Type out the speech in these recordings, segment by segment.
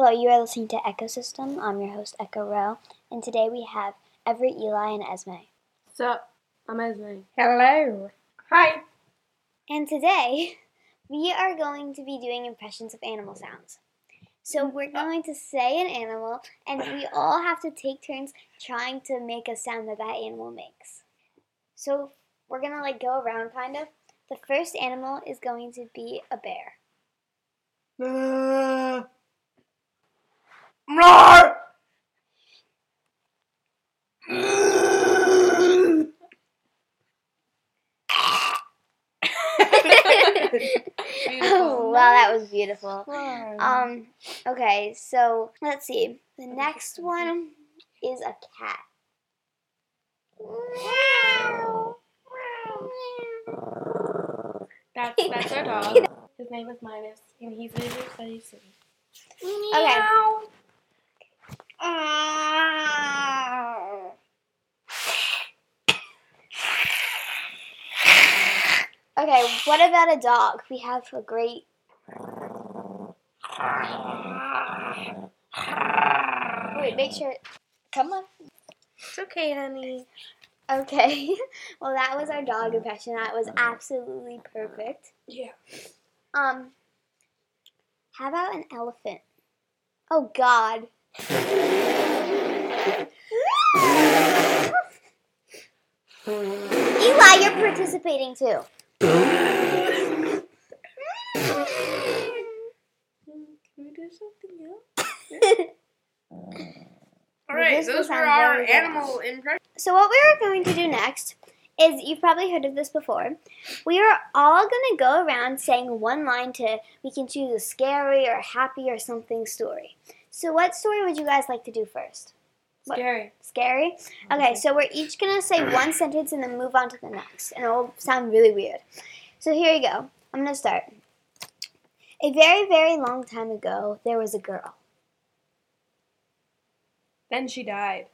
Hello, you are listening to Ecosystem. I'm your host, Echo Rowe, and today we have Everett, Eli, and Esme. Sup? I'm Esme. Hello. Hi. And today, we are going to be doing impressions of animal sounds. So we're going to say an animal, and we all have to take turns trying to make a sound that animal makes. So we're going to go around, kind of. The first animal is going to be a bear. Roar! Oh, wow, that was beautiful. Wow. Okay, so let's see. The next one is a cat. That's our dog. His name is Minus, and he's very excited soon. Okay. Okay, what about a dog? We have a great... Wait, make sure... Come on. It's okay, honey. Okay. Well, that was our dog impression. That was absolutely perfect. Yeah. How about an elephant? Oh, God. Eli, you're participating too. Can we do something else? Alright, those were our animal impressions. So what we are going to do next is, you've probably heard of this before, we are all going to go around saying one line we can choose a scary or happy or something story. So what story would you guys like to do first? Scary. Scary? Okay, so we're each going to say one sentence and then move on to the next. And it will sound really weird. So here you go. I'm going to start. A very, very long time ago, there was a girl. Then she died.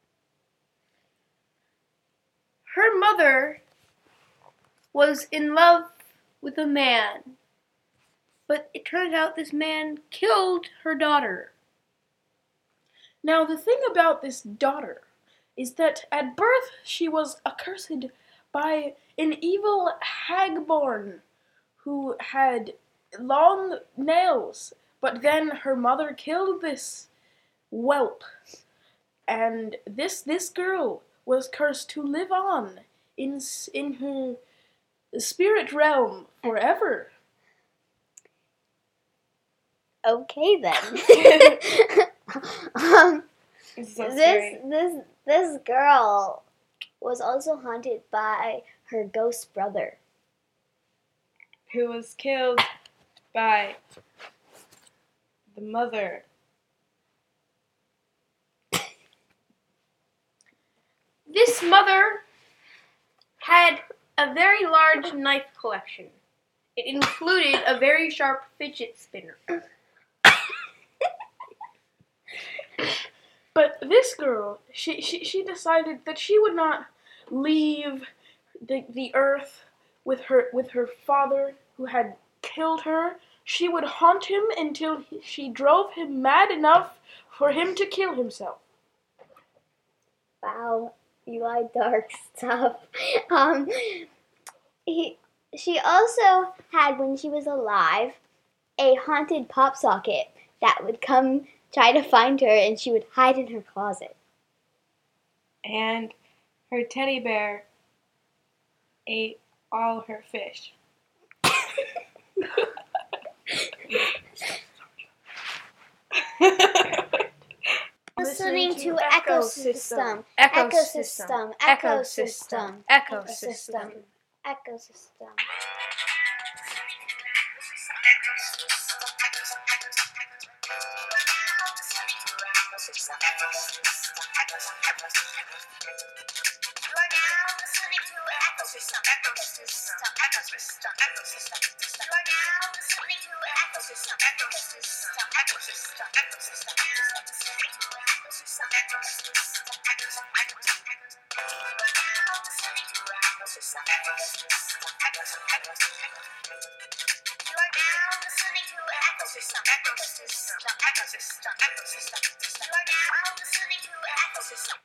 Her mother was in love with a man, but it turned out this man killed her daughter. Now, the thing about this daughter is that at birth she was accursed by an evil hagborn who had long nails, but then her mother killed this whelp, and this girl was cursed to live on in her spirit realm forever. Okay then. This girl was also haunted by her ghost brother, who was killed by the mother. This mother had a very large knife collection. It included a very sharp fidget spinner. But this girl, she decided that she would not leave the earth with her father who had killed her. She would haunt him until she drove him mad enough for him to kill himself. Wow, Eli, dark stuff. She also had, when she was alive, a haunted pop socket that would come try to find her, and she would hide in her closet. And her teddy bear ate all her fish. Listening to Ecosystem. Ecosystem. Ecosystem. Ecosystem. Ecosystem. ecosystem, ecosystem, ecosystem, ecosystem. You are now listening to ecosystem.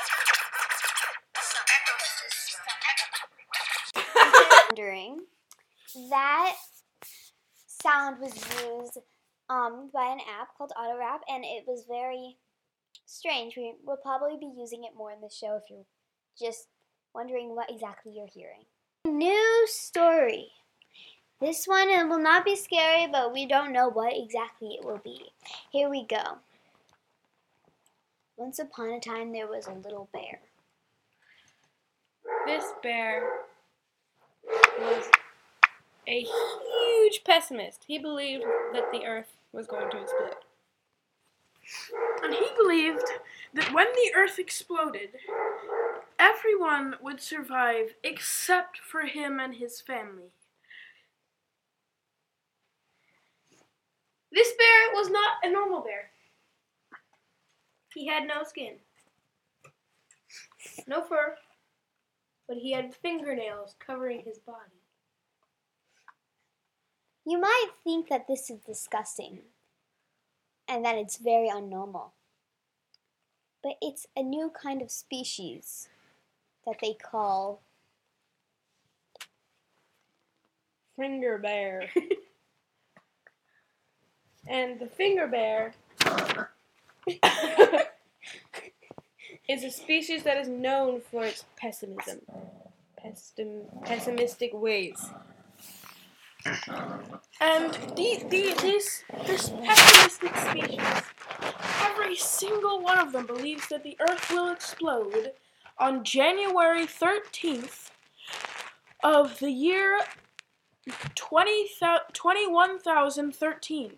Wondering, that sound was used by an app called AutoRap, and it was very strange. We will probably be using it more in the show if you're just wondering what exactly you're hearing. New story. This one, it will not be scary, but we don't know what exactly it will be. Here we go. Once upon a time, there was a little bear. This bear was a huge pessimist. He believed that the earth was going to explode. And he believed that when the earth exploded, everyone would survive except for him and his family. This bear was not a normal bear. He had no skin, no fur, but he had fingernails covering his body. You might think that this is disgusting and that it's very unnormal, but it's a new kind of species that they call Finger bear. And the finger bear is a species that is known for its pessimistic ways. And this pessimistic species, every single one of them believes that the earth will explode on January 13th of the year 21,013.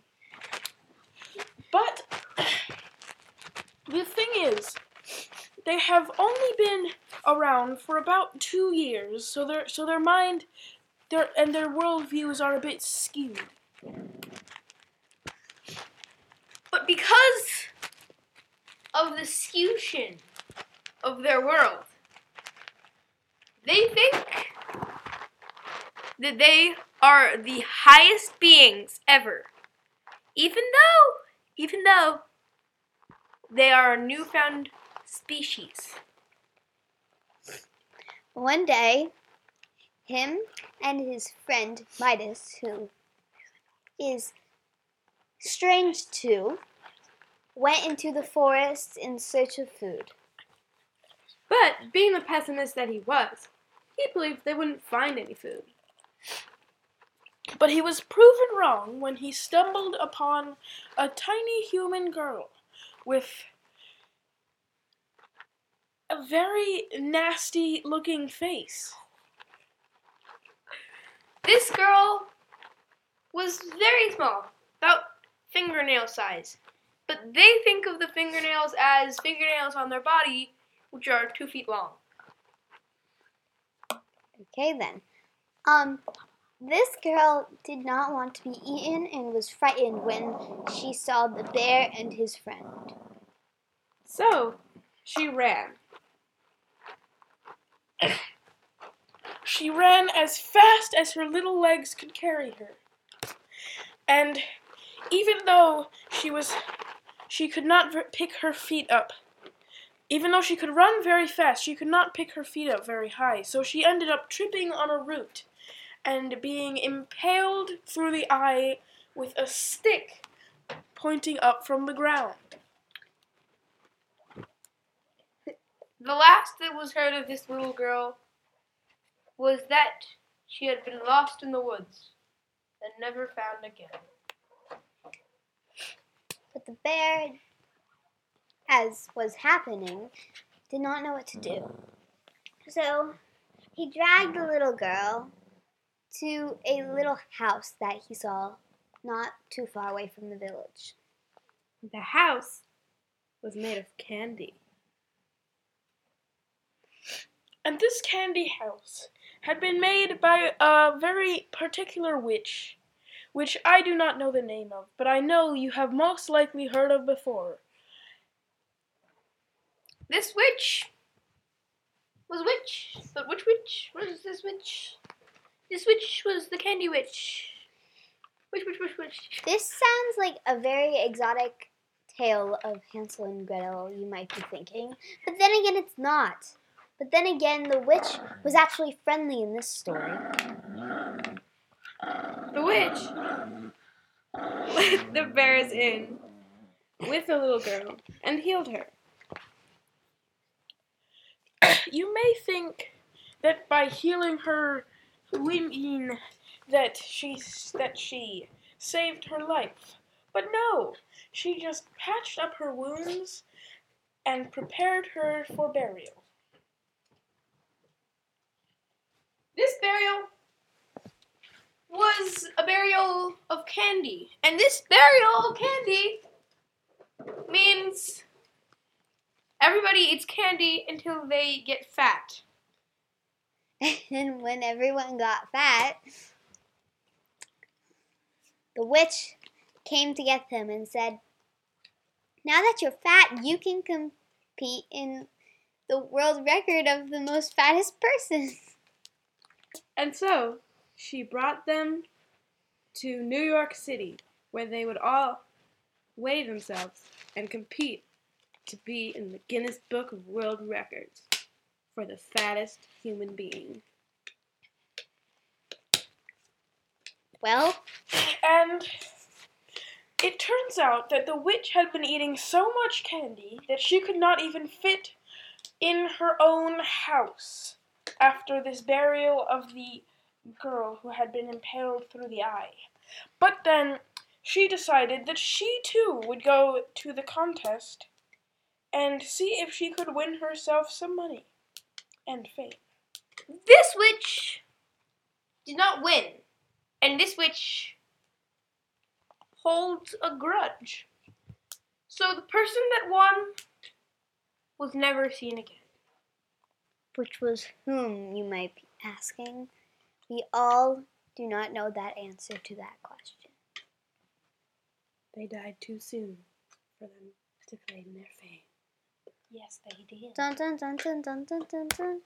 But the thing is, they have only been around for about 2 years, so their mind and their worldviews are a bit skewed. But because of the skewtion of their world, they think that they are the highest beings ever, even though they are a newfound species. one day, him and his friend Midas, who is strange too, went into the forest in search of food. But being the pessimist that he was, he believed they wouldn't find any food. But he was proven wrong when he stumbled upon a tiny human girl with a very nasty looking face. This girl was very small, about fingernail size. But they think of the fingernails as fingernails on their body, which are 2 feet long. Okay then. This girl did not want to be eaten and was frightened when she saw the bear and his friend. So, she ran. She ran as fast as her little legs could carry her. And even though she could not pick her feet up, even though she could run very fast, she could not pick her feet up very high. So she ended up tripping on a root and being impaled through the eye with a stick pointing up from the ground. The last that was heard of this little girl was that she had been lost in the woods and never found again. But the bear, as was happening, did not know what to do. So he dragged the little girl to a little house that he saw not too far away from the village. The house was made of candy. And this candy house had been made by a very particular witch, which I do not know the name of, but I know you have most likely heard of before. This witch was a witch, but which witch was this witch? This witch was the Candy Witch. Which? This sounds like a very exotic tale of Hansel and Gretel, you might be thinking. But then again, it's not. But then again, the witch was actually friendly in this story. The witch let the bears in with the little girl and healed her. You may think that by healing her, we mean that she saved her life. But no, she just patched up her wounds and prepared her for burial. This burial was a burial of candy. And this burial of candy means everybody eats candy until they get fat. And when everyone got fat, the witch came to get them and said, "Now that you're fat, you can compete in the world record of the most fattest person." And so she brought them to New York City, where they would all weigh themselves and compete to be in the Guinness Book of World Records for the fattest human being. Well, and it turns out that the witch had been eating so much candy that she could not even fit in her own house after this burial of the girl who had been impaled through the eye. But then she decided that she too would go to the contest and see if she could win herself some money and fame. This witch did not win, and this witch holds a grudge. So the person that won was never seen again. which was whom, you might be asking? We all do not know that answer to that question. They died too soon for them to claim their fame. Yes, they did. Dun dun dun dun dun dun dun dun.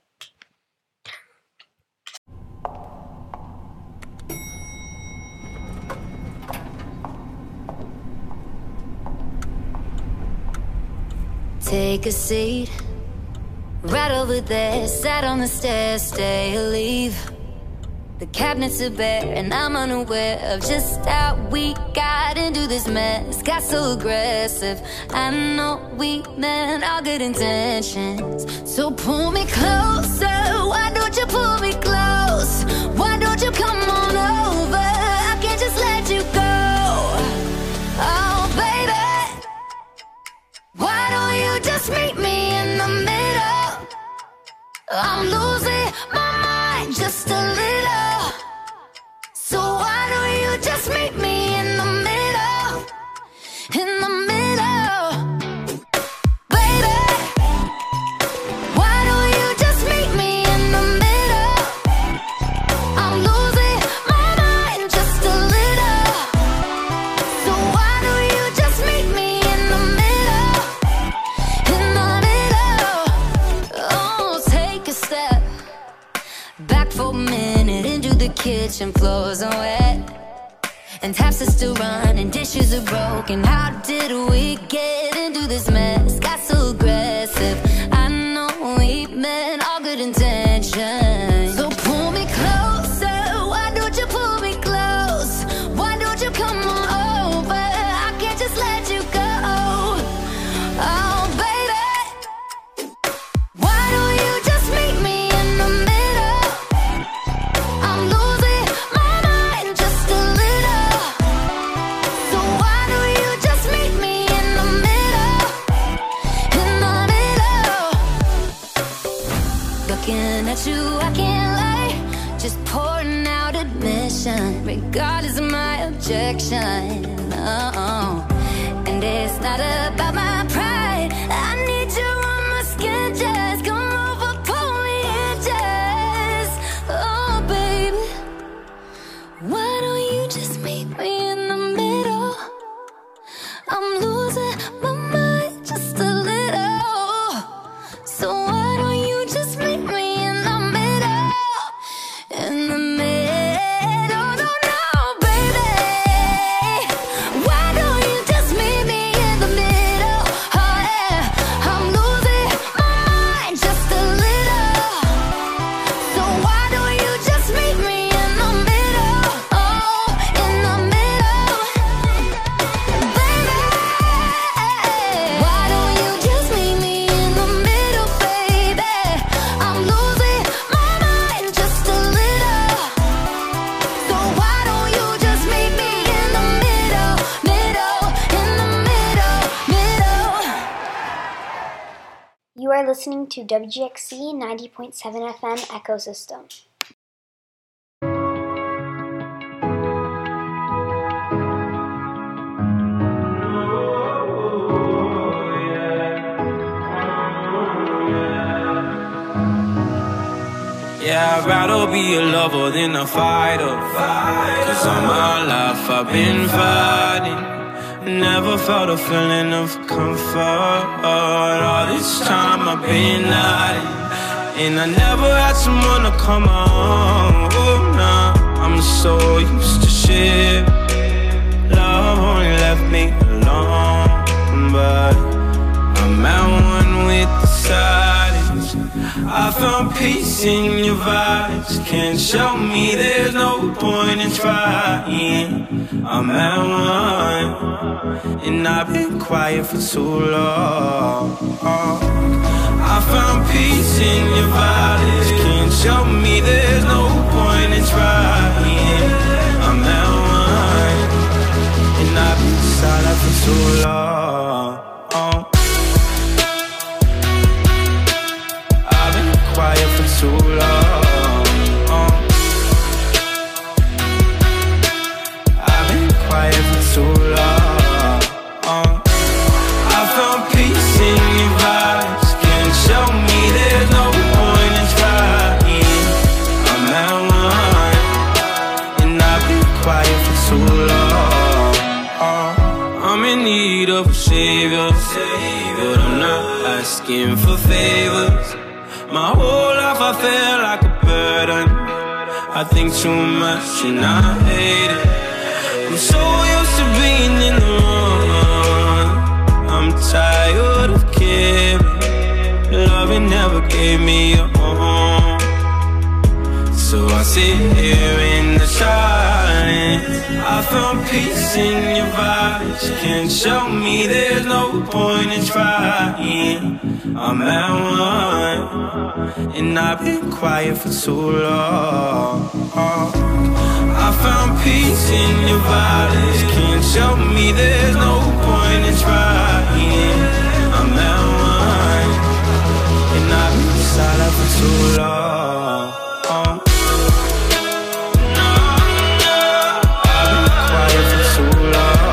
Take a seat, right over there. Sat on the stairs, stay or leave. The cabinets are bare, and I'm unaware of just how we got into this mess. Got so aggressive. I know we meant all good intentions. So pull me closer. Why don't you pull me close? Why don't you come on over? I can't just let you go. Oh, baby, why don't you just meet me in the middle? I'm losing my mind just a little. So why don't you just meet me in the middle? In the middle, baby. Why don't you just meet me in the middle? I'm losing my mind just a little. So why don't you just meet me in the middle? In the middle. Oh, take a step back for a minute into the kitchen. Floors are wet and taps are still running, dishes are broken. How did we get into this mess? Got so aggressive. I know we meant all good intentions. So pull me closer. Why don't you pull me close? Why don't you come on over? I can't just let you go. Oh, baby, why don't you just meet me in the middle? I'm losing my mind just a little. So why don't you just meet me in the middle? In the middle. Looking at you, I can't lie. Just pouring out admission, regardless of my objection. Oh, and it's not about my pride. I need you on my skin, just come over, pull me in, just. Oh, baby, why don't you just meet me in the middle? I'm losing my mind just a little. So why don't you just meet me in the middle? In the middle, no, no, baby. are listening to WGXC 90.7 FM Ecosystem. Yeah, I'd rather be a lover than a fighter. Cause all my life I've been fighting. Never felt a feeling of comfort. All this time I've been hiding. And I never had someone to come on. Oh, nah, I'm so used to shit. Love only left me alone. But I'm at one with the silence. I found peace in your vibes. Can't show me there's no point in trying. I'm at one, and I've been quiet for too long. I found peace in your vibes. Can't show me there's no point in trying. I'm at one, and I've been silent for too long. Quiet for too long. I've been quiet for too long. I found peace in your vibes. Can't show me there's no point in trying. I'm at one, and I've been quiet for too long. I'm in need of a savior, but I'm not asking for favors. My whole life I feel like a burden. I think too much and I hate it. I'm so used to being in the wrong. I'm tired of caring. Loving never gave me a home. So I sit here in the silence. I found peace in your vibes. Can't show me there's no point in trying. I'm at one, and I've been quiet for too long. I found peace in your vibes. Can't show me there's no point in trying. I'm at one, and I've been silent for too long. I've been quiet for too long.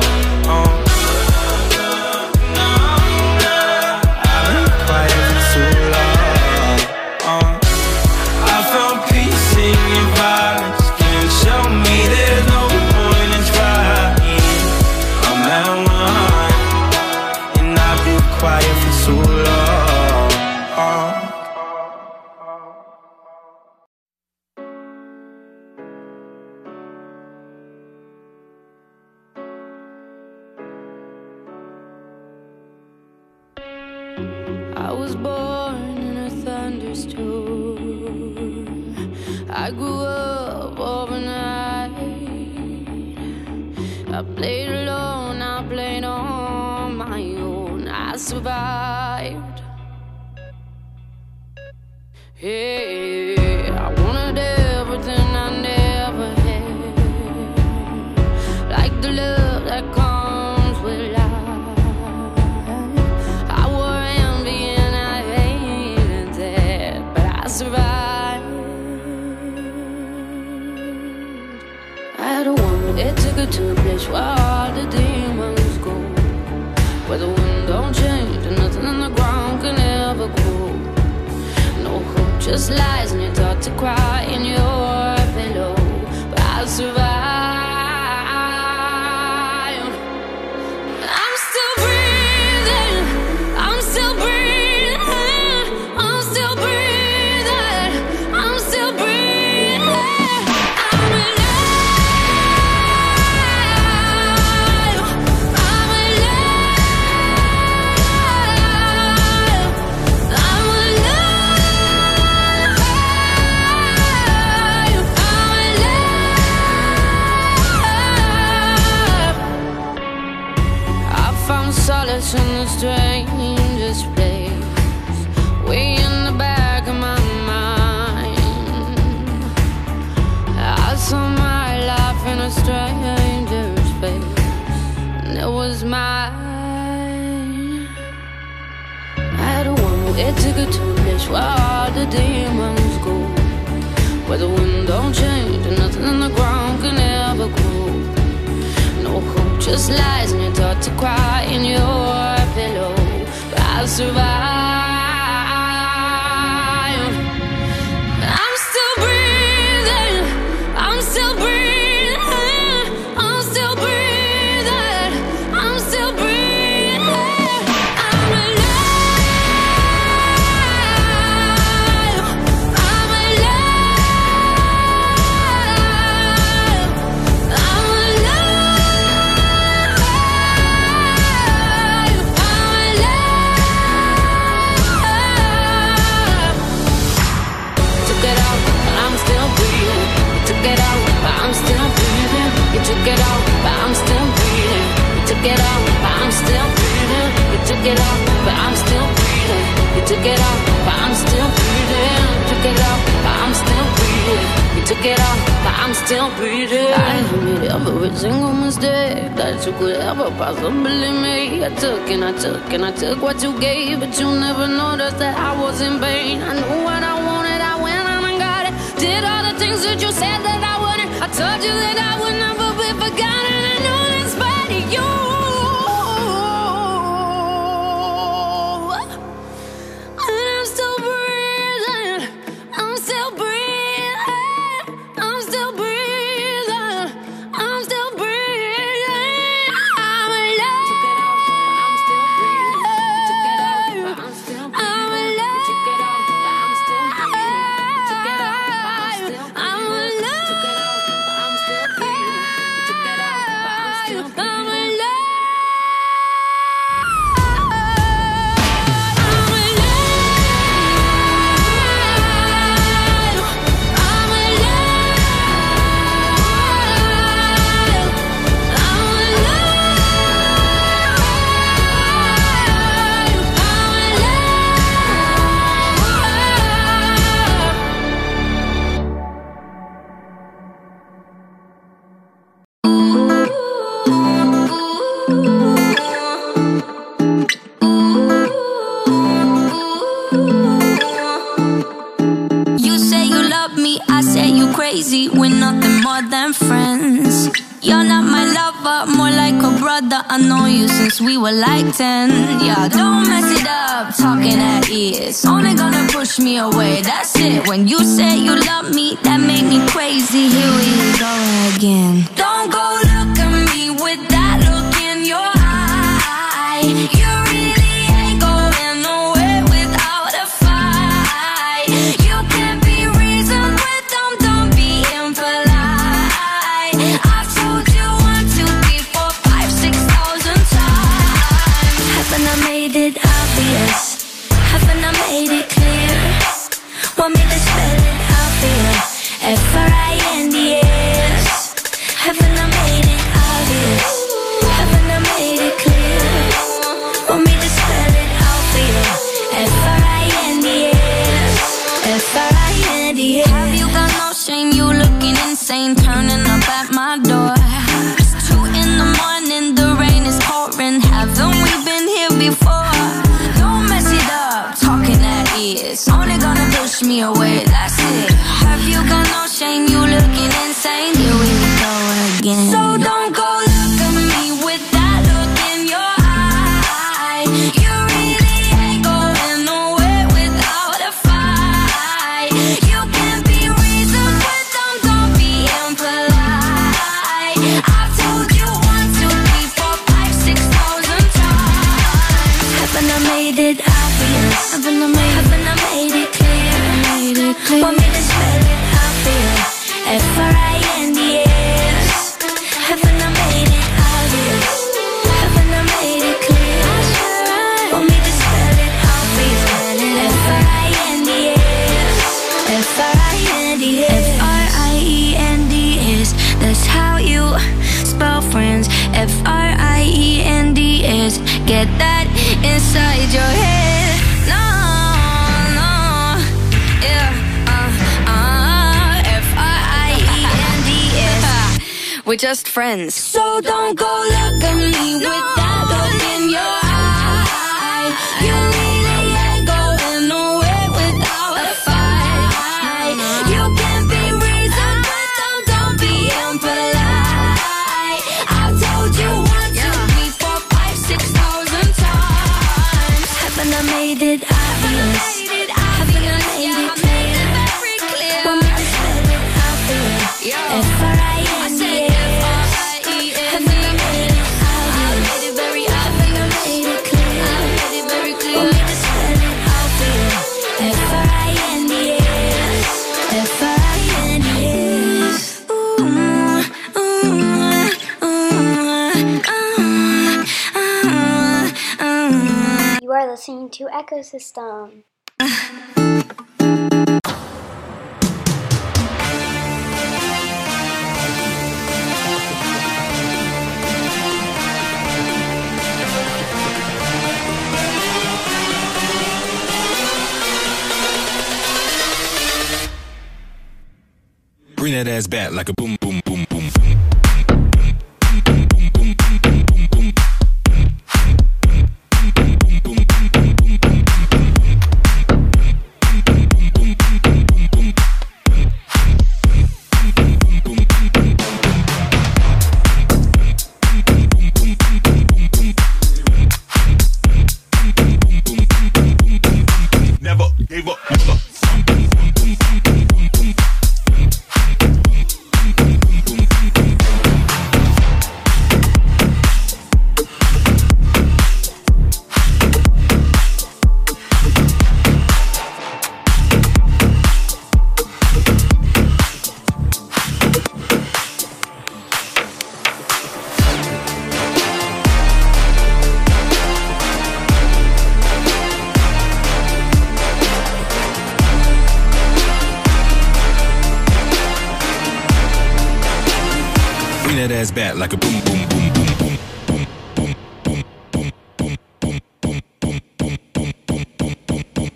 I was born in a thunderstorm. I grew up overnight. I played alone, I played on my own. I survived. Hey, I wanted everything I never had, like the love that comes with life. It took her to a place where all the demons go, where the wind don't change and nothing on the ground can ever grow. No hope, just lies, and you're taught to cry in your pillow. But I survived. I'm still breathing. I'm still breathing. I'm still breathing. I'm still breathing. Solace in the strangest place, way in the back of my mind. I saw my life in a stranger's face, and it was mine. I had a one It took it to a place where all the demons go, where the wind don't change and nothing in the ground can ever grow. No hope, just lies, and you're taught to cry in your pillow. But I'll survive. I'm still breathing. I'm still breathing. I'm still breathing. I'm still breathing. I'm alive. I'm alive. I'm alive. I'm alive. Took it out, but I'm still breathing. You took it out, but I'm still breathing. You took it out, but I'm still breathing. You took it out, but I'm still breathing. You took it out, but I'm still breathing. You took it out, but I'm still breathing. You took it out, but I'm still breathing. You took it out, but I'm still breathing. I made every single mistake that you could ever possibly make. I took and I took and I took what you gave, but you never noticed that I was in vain. I knew what I wanted, I went and I got it. Did all the things that you said that I wouldn't. I told you that I would never be forgotten. I know that's spite of you. And I'm still breathing. I'm still breathing. I'm still breathing. I'm still breathing. I'm alive. I'm still breathing. Took it out, but I'm still breathing. I'm alive. Took it out, but I'm still breathing. Took it out, but I'm still breathing. I'm alive. Took it out, but I'm still breathing. Took it out, but I'm still breathing. I'm alive. I'm alive. You say you love me, I say you crazy. We're nothing more than friends. You're not my lover, more like a brother. I know you since we were like 10. Yeah, don't mess it up, talking at ears. Only gonna push me away, that's it. When you say you love me, that made me crazy. Here we go again. Don't go look at me with that look in your eye. You really ain't going nowhere without a fight. You can't be reasoned with them, don't be impolite. I've told you 1, 2, 3, 4, 5, 6,000 times. Haven't I made it obvious? Haven't I made it clear? Want me to spell it out for you? F-R-I-N-D-S. Haven't I made it obvious? Haven't I made it clear? Want me to spell it out for you? F-R-I-N-D-S. F-R-I-N-D-S. Have you got no shame? You looking insane, turning up at my door. It's 2 in the morning, the rain is pouring. Haven't we been here before? Don't mess it up, talking at ears. Only gonna push me away, that's it. Have you got no shame? You looking insane. Here we go again. So don't go look at me with that look in your eye. You really ain't going nowhere without a fight. You can't be reasoned with them, don't be impolite. I've told you 1, 2, 3, 4, 5, 6,000 times. Haven't I made it obvious? Haven't I made it clear? Want me to spell it out for you? F-R-I-N-D-S. Haven't I made it obvious? Haven't I made it clear? Want me to spell it out for you? F-R-I-N-D-S. F-R-I-N-D-S. F-R-I-E-N-D-S. That's how you spell friends. F-R-I-E-N-D-S. Get that inside your head. No, no, yeah, F-R-I-E-N-D-S. We're just friends. So don't go look at me with that look in your eye. You really ain't going made it obvious. Haven't I made it clear? Want me to spell it out for you? F-R-I-N-D-S. Haven't I made it obvious? Haven't I made it clear? Want me to spell it out for you? F-R-I-N-D-S. F-R-I-N-D-S. You are listening to Ecosystem. Bring that ass back like a boom, boom, boom, boom. Never gave up. Bring that ass back like a boom, boom, boom, boom, boom, boom, boom, boom, boom, boom, boom, boom, boom, boom, boom, boom, boom, boom, boom,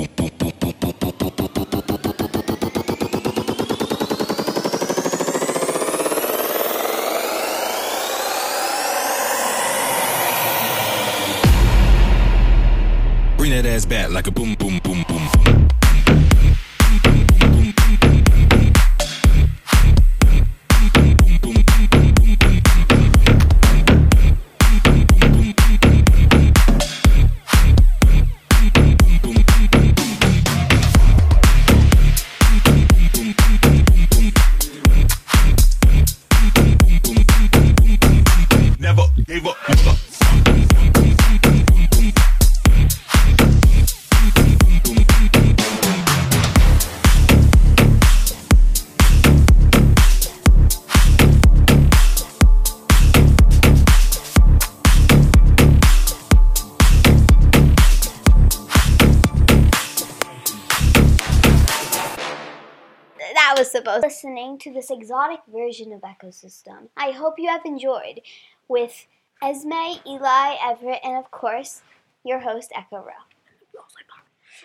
Bring that ass back like a boom, boom, boom, boom. Never gave up. That was supposed to be listening to this exotic version of Ecosystem. I hope you have enjoyed with Esme, Eli, Everett, and of course, your host, Echo Row.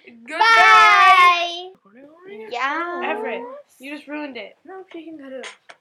Goodbye. Bye! Yeah. Everett, you just ruined it. No, I'm shaking that up.